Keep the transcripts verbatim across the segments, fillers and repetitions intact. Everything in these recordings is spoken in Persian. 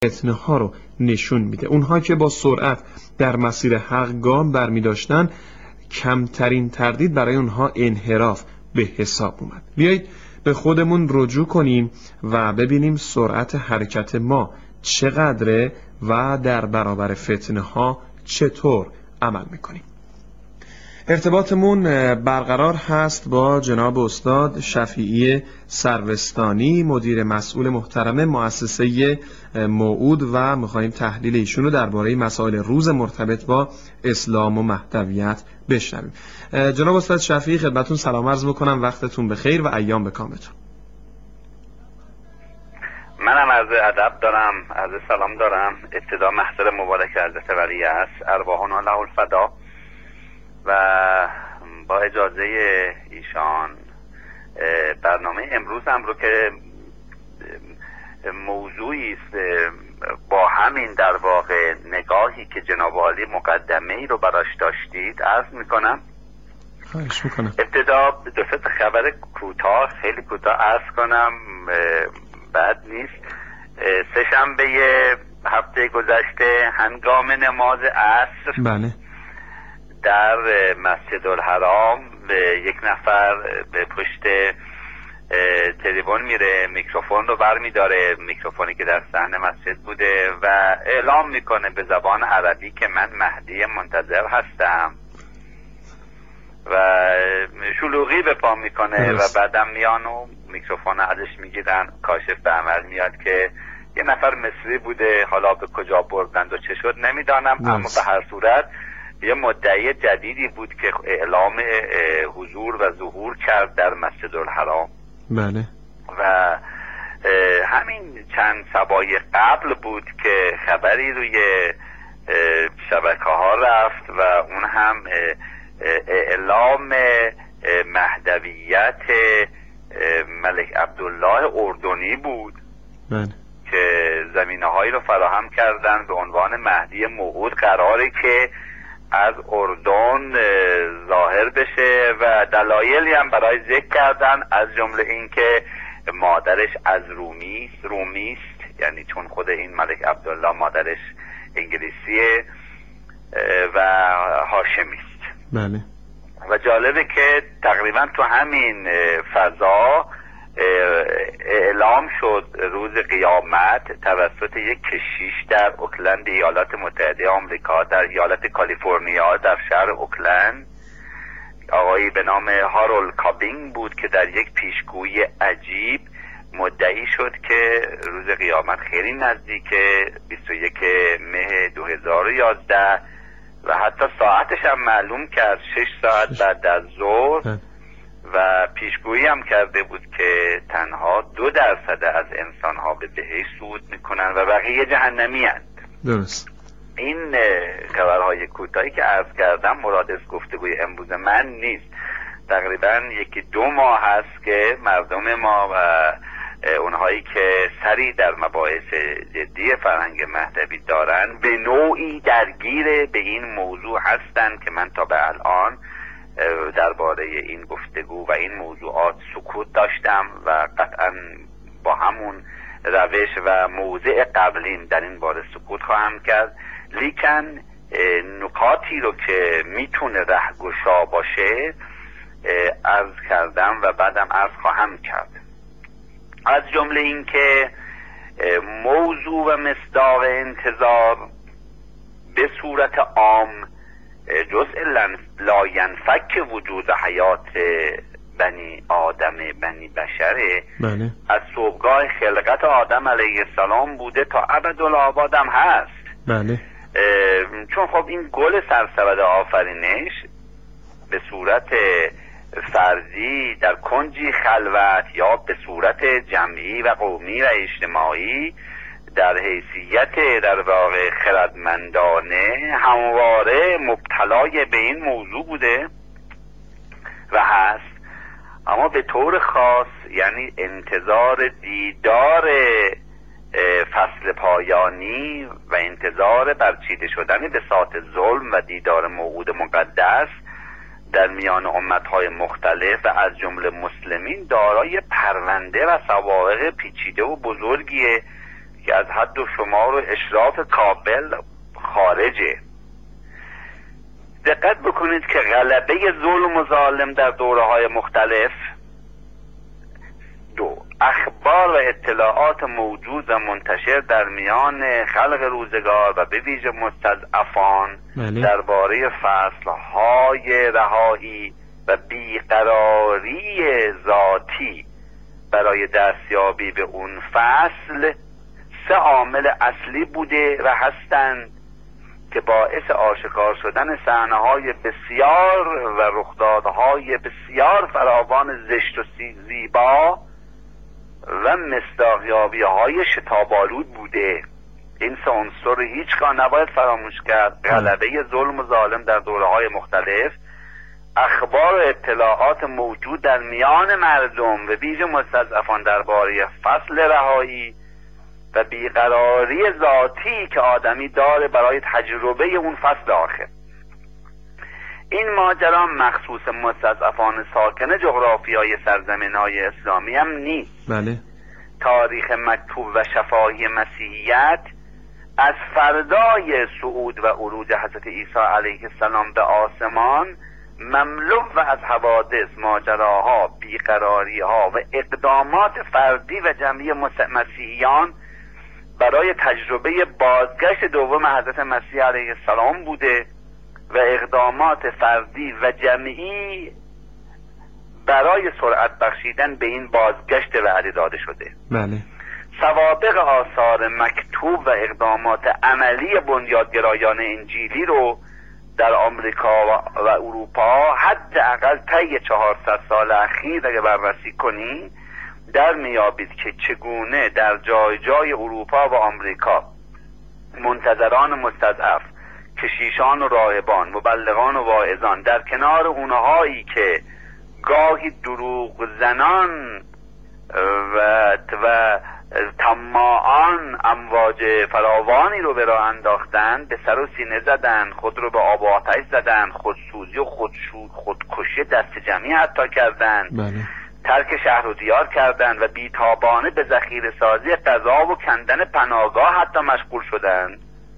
فتنه ها رو نشون میده. اونها که با سرعت در مسیر حق گام برمی داشتن، کمترین تردید برای اونها انحراف به حساب اومد. بیایید به خودمون رجوع کنیم و ببینیم سرعت حرکت ما چقدره و در برابر فتنه ها چطور عمل میکنیم. ارتباطمون برقرار هست با جناب استاد شفیعی سروستانی، مدیر مسئول محترم مؤسسه موعود، و میخواهیم تحلیل ایشون رو درباره مسائل روز مرتبط با اسلام و مهدویت بشنویم. جناب استاد شفیعی خدمتون سلام عرض میکنم، وقتتون بخیر و ایام به کامتون. منم عرض ادب دارم، عرض سلام دارم. ابتدا محضر مبارک حضرت ولی است، ارواحنا له الفدا. و با اجازه ایشان برنامه امروز هم رو که موضوعی است با همین در واقع نگاهی که جناب عالی مقدمه ای رو براش داشتید عرض میکنم. خواهش میکنم. ابتدا دو سه خبر کوتاه، خیلی کوتاه عرض کنم، بد نیست. سه شنبه هفته گذشته هنگام نماز عصر بله در مسجد الحرام یک نفر به پشت تلفن میره، میکروفون رو برمیداره، میکروفونی که در صحن مسجد بوده، و اعلام میکنه به زبان عربی که من مهدی منتظر هستم و شلوغی به پا میکنه و بعدم میان و میکروفون ازش میگیرن. کاشف به عمل میاد که یه نفر مصری بوده، حالا به کجا بردند و چه شد نمیدانم، اما به هر صورت یه مدعی جدیدی بود که اعلام حضور و ظهور کرد در مسجد الحرام. بله. و همین چند صباح قبل بود که خبری روی شبکه ها رفت و اون هم اعلام مهدویت ملک عبدالله اردنی بود. بله. که زمینه هایی رو فراهم کردن به عنوان مهدی موعود، قراره که از اردن ظاهر بشه و دلایلی هم برای ذکر کردن، از جمله این که مادرش از رومی رومی است، یعنی چون خود این ملک عبدالله مادرش انگلیسیه و هاشمی است. بله. و جالبه که تقریبا تو همین فضا اعلام شد روز قیامت توسط یک کشیش در اوکلند ایالات متحده آمریکا، در ایالت کالیفرنیا در شهر اوکلند، آقایی به نام هارولد کابینگ بود که در یک پیشگویی عجیب مدعی شد که روز قیامت خیلی نزدیکه، بیست و یک مه دو هزار و یازده، و حتی ساعتش هم معلوم کرد، شش ساعت بعد از ظهر، و پیشگویی هم کرده بود که تنها دو درصد از انسان ها به بهشت صعود میکنن و بقیه جهنمی هست. درست. این خبرهای کوتاهی که عرض کردم مراد از گفتگوی امروز من نیست. تقریبا یکی دو ماه هست که مردم ما و اونهایی که سری در مباحث جدی فرهنگ مهدوی دارن به نوعی درگیر به این موضوع هستن که من تا به الان درباره این گفتگو و این موضوعات سکوت داشتم و قطعا با همون روش و موضع قبلین در این باره سکوت خواهم کرد. لیکن نکاتی رو که میتونه رهگشا باشه عرض کردم و بعدم عرض خواهم کرد. از جمله این که موضوع و مصداق انتظار به صورت عام جزء لا ینفک وجود حیات بنی آدم بنی بشره. بله. از صبحگاه خلقت آدم علیه السلام بوده تا ابدالآباد هم هست. بله. چون خب این گل سرسبد آفرینش به صورت فرضی در کنجی خلوت یا به صورت جمعی و قومی و اجتماعی در حیثیت در واقع خردمندانه همواره مبتلای به این موضوع بوده و هست، اما به طور خاص یعنی انتظار دیدار فصل پایانی و انتظار برچیده شدن بساط ظلم و دیدار موعود مقدس در میان امتهای مختلف و از جمله مسلمین دارای پرونده و سوابق پیچیده و بزرگیه که از حد و شمار و اشراف کابل خارجه. دقت بکنید که غلبه ظلم و ظالم در دوره های مختلف، دو، اخبار و اطلاعات موجود و منتشر در میان خلق روزگار و به ویژه مستضعفان درباره فصلهای رهایی و بیقراری ذاتی برای دستیابی به اون فصل سه عامل اصلی بوده و هستند که باعث آشکار شدن صحنه‌های بسیار و رخدادهای بسیار فراوان زشت و زیبا و مصداقیابی‌های شتاب‌آلود بوده. این سه عنصر رو هیچگاه نباید فراموش کرد: غلبه ظلم و ظالم در دوره‌های مختلف، اخبار و اطلاعات موجود در میان مردم و ویژه مستضعفان درباره فصل رهایی و بیقراری ذاتی که آدمی داره برای تجربه اون فصل آخر. این ماجرا مخصوص مستضعفان ساکن جغرافیای سرزمین‌های اسلامی هم نیست. بله. تاریخ مکتوب و شفاهی مسیحیت از فردای صعود و عروج حضرت عیسی علیه السلام به آسمان مملو و از حوادث، ماجراها، بیقراری‌ها و اقدامات فردی و جمعی مسیحیان برای تجربه بازگشت دوم حضرت مسیح علیه السلام بوده و اقدامات فردی و جمعی برای سرعت بخشیدن به این بازگشت وعده داده شده. بله. سوابق آثار مکتوب و اقدامات عملی بنیادگرایان انجیلی رو در آمریکا و اروپا حداقل طی چهارصد سال اخیر اگه بررسی کنی در میابید که چگونه در جای جای اروپا و آمریکا منتظران مستضعف، کشیشان و راهبان، مبلغان و واعظان در کنار اونهایی که گاهی دروغ زنان و, و طماعان امواج فراوانی رو به راه انداختن، به سر و سینه زدن، خود رو به آب و آتش زدن، خودسوزی و خودشو خودکشی دست جمعی حتی کردن. بله. ترک شهر و دیار کردن و بیتابانه به ذخیره سازی غذا و کندن پناهگاه حتی مشغول شدن.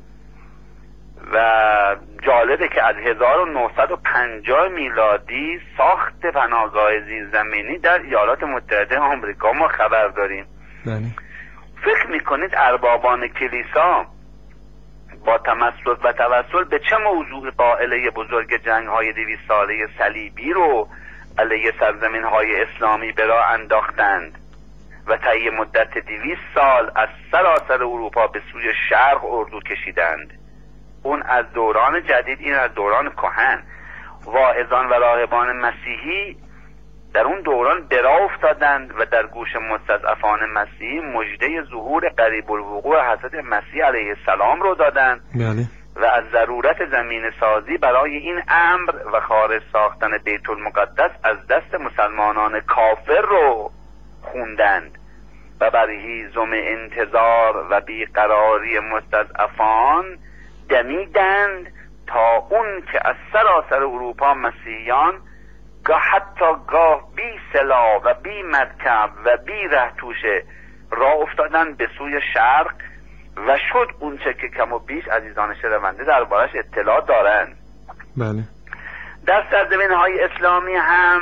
و جالبه که از هزار و نهصد و پنجاه میلادی ساخت پناهگاه زیرزمینی در ایالات متحده آمریکا ما خبر داریم. بله. فکر میکنید اربابان کلیسا با تمسک و توسل به چه موضوع قائله بزرگ جنگ های دویست ساله صلیبی رو علیه سرزمین های اسلامی به راه انداختند و طی مدت دویست سال از سراسر اروپا به سوی شرق اردو کشیدند؟ اون از دوران جدید، این از دوران کهن. واعظان و راهبان مسیحی در اون دوران برا افتادند و در گوش مستضعفان مسیحی مژده ظهور قریب الوقوع حضرت مسیح علیه السلام رو دادند. بله. و از ضرورت زمین سازی برای این امر و خارج ساختن بیت المقدس از دست مسلمانان کافر رو خوندند و بر هیزم انتظار و بیقراری مستضعفان دمیدند تا اون که از سراسر اروپا مسیحیان گاه حتی گاه بی سلاح و بی مرکب و بی رهتوشه راه افتادن به سوی شرق و شد اونچه که کم و بیش عزیزان شنونده دربارش اطلاع دارند. بله. در سرزمین‌های اسلامی هم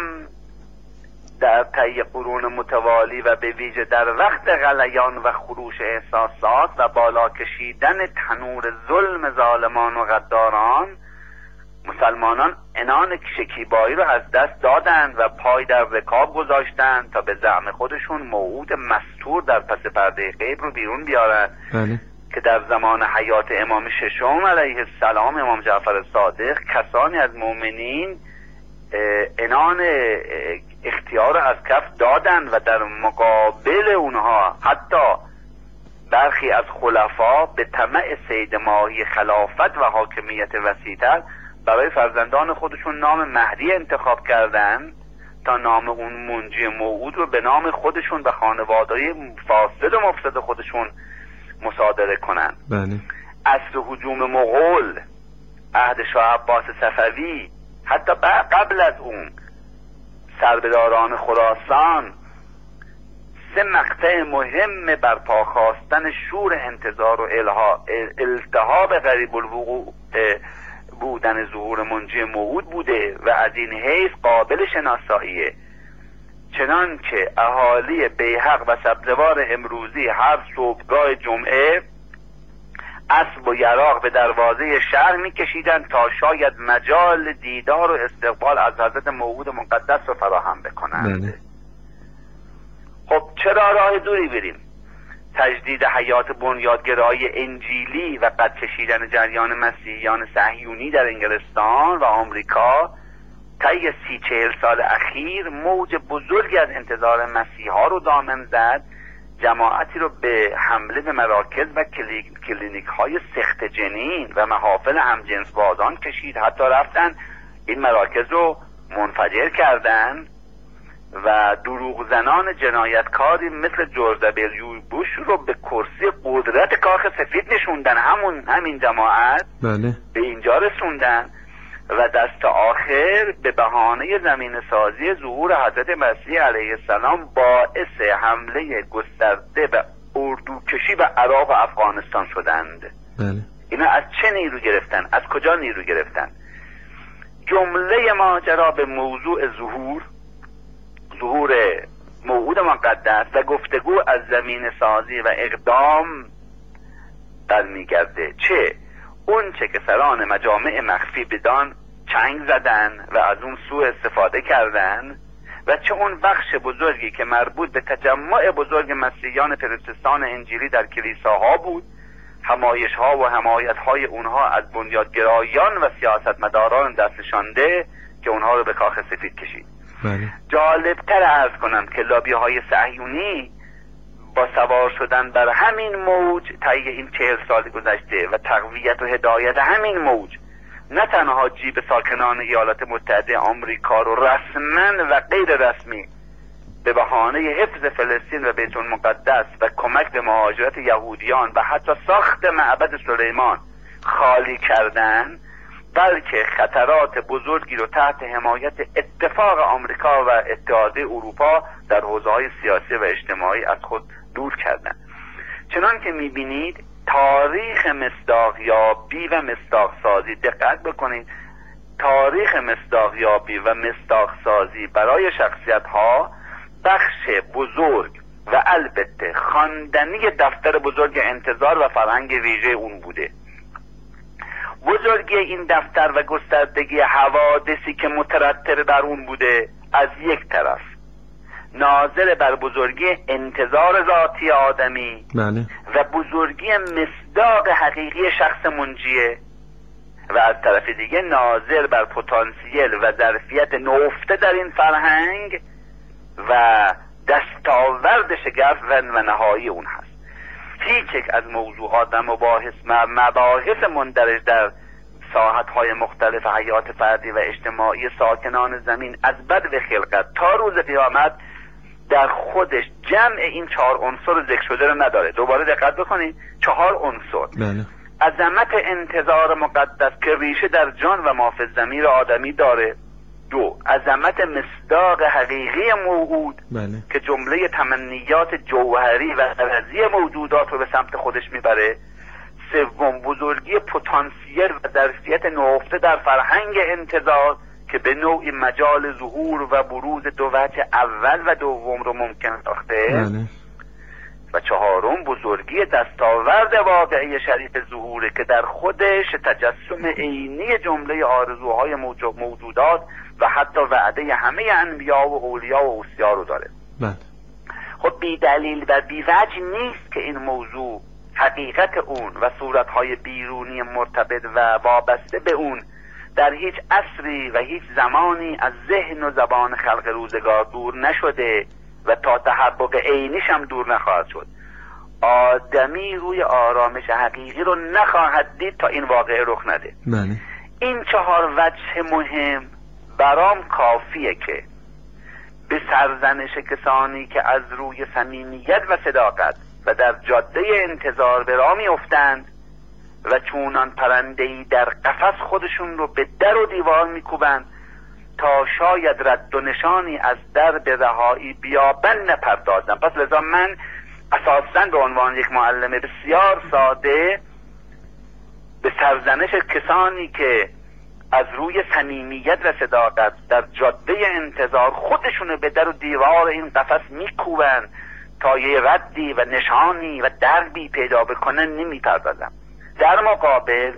در طی قرون متوالی و به ویژه در وقت غلیان و خروش احساسات و بالا کشیدن تنور ظلم ظالمان و غداران، مسلمانان عنان شکیبایی رو از دست دادند و پای در رکاب گذاشتند تا به زعم خودشون موعود مستور در پس پرده غیب رو بیرون بیارن. بله. که در زمان حیات امام ششم علیه السلام، امام جعفر صادق، کسانی از مؤمنین عنان اختیار از کف دادند و در مقابل اونها حتی برخی از خلفا به طمع صید ماهی خلافت و حاکمیت وسیع‌تر برای فرزندان خودشون نام مهدی انتخاب کردند تا نام اون منجی موعود رو به نام خودشون و خانواده‌های فاسد و مفسد خودشون مصادره کنند. بله. اصل هجوم مغول، عهد شاه عباس صفوی، حتی قبل از اون سربداران خراسان، سه مقطع مهم بر پا خواستن شور انتظار و التهاب غریب الوقوع بودن ظهور منجی موعود بوده و از این حیث قابل شناساییه. چنان که اهالی بیهق و سبزوار امروزی هر صبحگاه جمعه اسب و یراق به دروازه شهر میکشیدند تا شاید مجال دیدار و استقبال از حضرت موعود مقدس رو فراهم بکنند. خب چرا راه دوری بریم؟ تجدید حیات بنیادگرای انجیلی و قد کشیدن جریان مسیحیان صهیونی در انگلستان و آمریکا طی سی چهل سال اخیر موج بزرگی از انتظار مسیحا رو دامن زد. جماعتی رو به حمله به مراکز و کلینیک های سخت جنین و محافل همجنس بازان کشید. حتی رفتن این مراکز رو منفجر کردن و دروغ زنان جنایتکاری مثل جورج دبلیو بوش رو به کرسی قدرت کاخ سفید نشوندن. همون همین جماعت بله. به اینجا رسوندن و دست آخر به بهانه زمین سازی ظهور حضرت مسیح علیه السلام باعث حمله گسترده به اردوکشی به عراق و افغانستان شدند. بله. اینا از چه نیرو گرفتن؟ از کجا نیرو گرفتن؟ جمله ماجرا به موضوع ظهور ظهور موعود مقدس و گفتگو از زمین سازی و اقدام برمیگرده. چه اون چه که سران مجامع مخفی بدان چنگ زدن و از اون سوء استفاده کردن و چه اون بخش بزرگی که مربوط به تجمع بزرگ مسیحیان پروتستان انجیلی در کلیساها بود، حمایش ها و حمایت های اونها از بنیادگرایان و سیاستمداران دستشانده که اونها رو به کاخ سفید کشید. بله. جالبتر عرض کنم که لابی های صهیونی با سوار شدن بر همین موج طی این چهل سال گذشته و تقویت و هدایت همین موج نه تنها جیب ساکنان ایالات متحده آمریکا رو رسما و غیر رسمی به بهانه حفظ فلسطین و بیت المقدس و کمک به مهاجرت یهودیان و حتی ساخت معبد سلیمان خالی کردن، بلکه خطرات بزرگی رو تحت حمایت اتفاق آمریکا و اتحادیه اروپا در حوزه‌های سیاسی و اجتماعی از خود دور کردن. چنان که می‌بینید تاریخ مصداقیابی و مصداقسازی، دقت بکنید، تاریخ مصداقیابی و مصداقسازی برای شخصیت‌ها بخش بزرگ و البته خواندنی دفتر بزرگ انتظار و فرهنگ ویژه اون بوده. بزرگی این دفتر و گستردگی حوادثی که مترتب بر اون بوده از یک طرف ناظر بر بزرگی انتظار ذاتی آدمی بله. و بزرگی مصداق حقیقی شخص منجیه و از طرف دیگه ناظر بر پتانسیل و ظرفیت نهفته در این فرهنگ و دستاورد شگرف و نهایی اون هست. هیچ یک از موضوعات و مباحث و مباحث مندرج در ساحت‌های مختلف حیات فردی و اجتماعی ساکنان زمین از بد و خلقت تا روز قیامت در خودش جمع این چهار عنصر ذکر شده رو نداره. دوباره دقت بکنید، چهار عنصر. بله. عظمت انتظار مقدس که ریشه در جان و ماف ضمیر آدمی داره. دو، عظمت مصداق حقیقی موعود بله. که جمله تمنیات جوهری و غرضی موجودات رو به سمت خودش میبره. سوم، بزرگی پتانسیل و ظرفیت نهفته در فرهنگ انتظار که به نوعی مجال ظهور و بروز دو وجه اول و دوم رو ممکن ساخته. بله. و چهارم، بزرگی دستاورد واقعی شریف ظهوره که در خودش تجسم عینی جمله آرزوهای موجودات و حتی وعده همه انبیا و اولیا و اوصیا رو داره. بله. خب بی دلیل و بی وجه نیست که این موضوع، حقیقت اون و صورتهای بیرونی مرتبط و وابسته به اون در هیچ عصری و هیچ زمانی از ذهن و زبان خلق روزگار دور نشده و تا تحقق عینیش هم دور نخواهد شد. آدمی روی آرامش حقیقی رو نخواهد دید تا این واقعه رخ نده. بله. این چهار وجه مهم برام کافیه که به سرزنش کسانی که از روی صمیمیت و صداقت و در جاده انتظار به راه میافتند و چونان پرنده‌ای در قفس خودشون رو به در و دیوار میکوبند تا شاید رد و نشانی از درد رهایی بیابند نپردازم. پس لذا من اساساً به عنوان یک معلم بسیار ساده به سرزنش کسانی که از روی صمیمیت و صداقت در جاده انتظار خودشونو به در و دیوار این قفس میکوبن تا یه ردی و نشانی و دربی پیدا بکنن نمیپردازم. در مقابل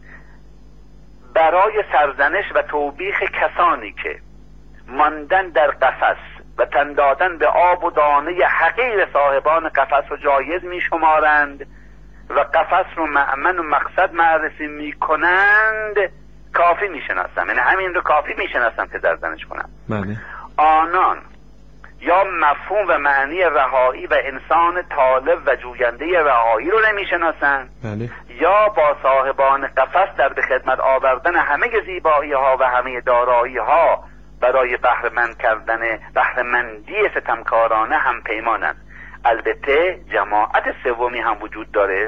برای سرزنش و توبیخ کسانی که ماندن در قفس و تن دادن به آب و دانه حقیر صاحبان قفس رو جایز می شمارند و قفس رو مأمن و مقصد معرفی می کنند کافی می شناسم. یعنی همین رو کافی می شناسم که سرزنش کنم. بله. آنان یا مفهوم و معنی رهایی و انسان طالب و جوینده رهایی رو نمی شناسن، بله. یا با صاحبان قفس در به خدمت آوردن همه زیبایی ها و همه دارایی ها برای بهره‌مند کردن بهره‌مندی ستمکارانه هم پیمانند. البته جماعت سومی هم وجود داره،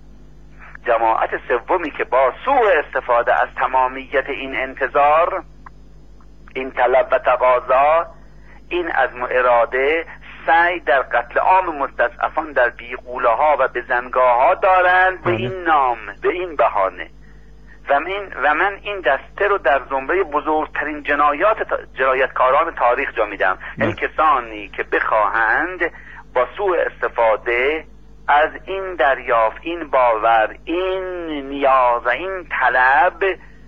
جماعت سومی که با سوء استفاده از تمامیت این انتظار، این طلب و تقاضا، این عزم و اراده، سعی در قتل عام مستضعفان در بیغوله ها و بزنگاه ها دارند به این نام، به این بهانه. و من, و من این دسته رو در زمره بزرگترین جنایات جنایتکاران تاریخ جا میدم. یعنی کسانی که بخواهند با سوء استفاده از این دریافت، این باور، این نیاز و این طلب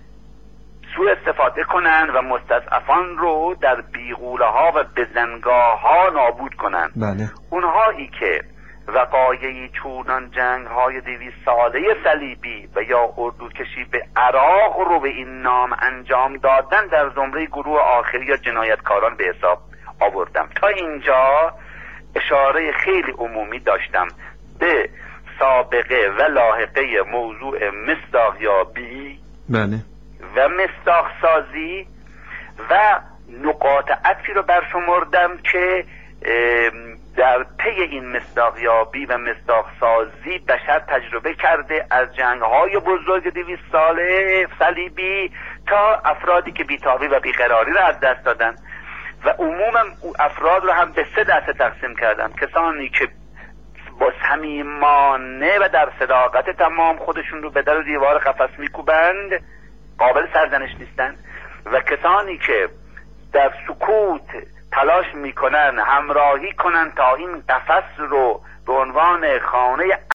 سوء استفاده کنند و مستضعفان رو در بیغوله ها و بزنگاه ها نابود کنند. بله. اونهایی که وقایعی چونان جنگ های دویست ساله صلیبی و یا اردوکشی به عراق رو به این نام انجام دادن در زمره گروه آخری یا جنایتکاران به حساب آوردم. تا اینجا اشاره خیلی عمومی داشتم به سابقه و لاحقه موضوع مصداقیابی بله. و مصداق سازی و نقاط عطفی رو برشمردم که در پی این مصداقیابی و مصداق سازی بشر تجربه کرده، از جنگ‌های بزرگ دویست ساله صلیبی تا افرادی که بی‌تابی و بیقراری را از دست دادن. و عموما افراد رو هم به سه دسته تقسیم کردم: کسانی که با صمیمانه و در صداقت تمام خودشون رو به در و دیوار قفس میکوبند، قابل سرزنش نیستند، و کسانی که در سکوت تلاش میکنن همراهی کنن تا این قفس رو به عنوان خانه